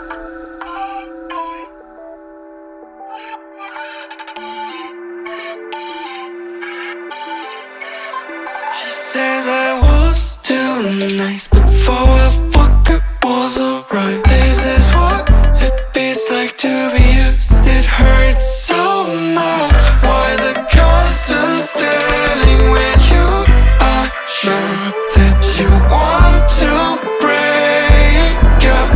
She says I was too nice, but for a fuck it was alright. This is what it feels like to be used. It hurts so much. Why the constant staring when you are sure that you want to break up?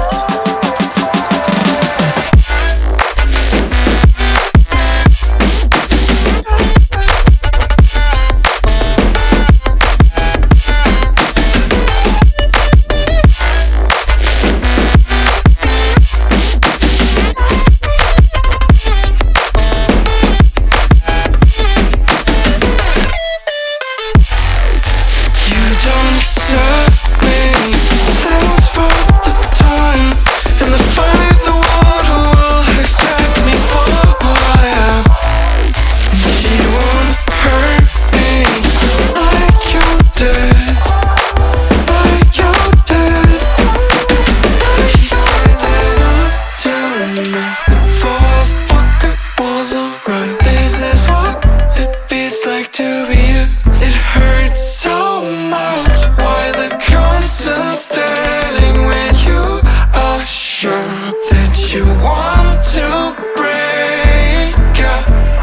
You want to break up?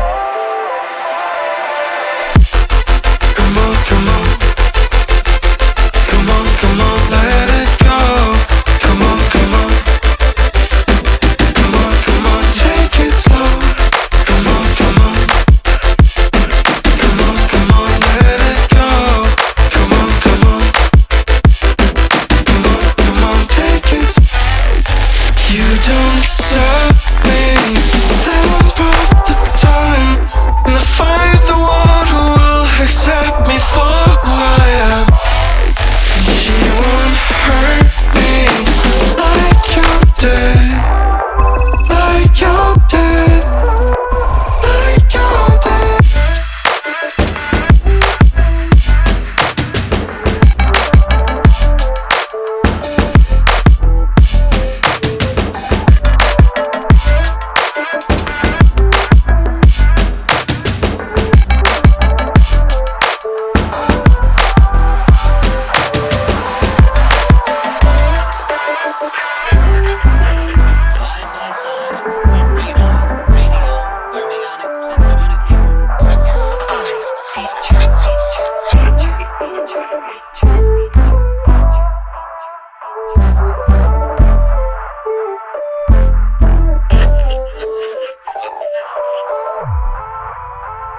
Come on, come on. Come on, come on, let it go. Come on, come on. Come on, come on, take it slow. Come on, come on. Come on, come on, let it go. Come on, come on. Come on, come on, take it slow. You don't serve me. That was worth the time. And the fight, the one who will accept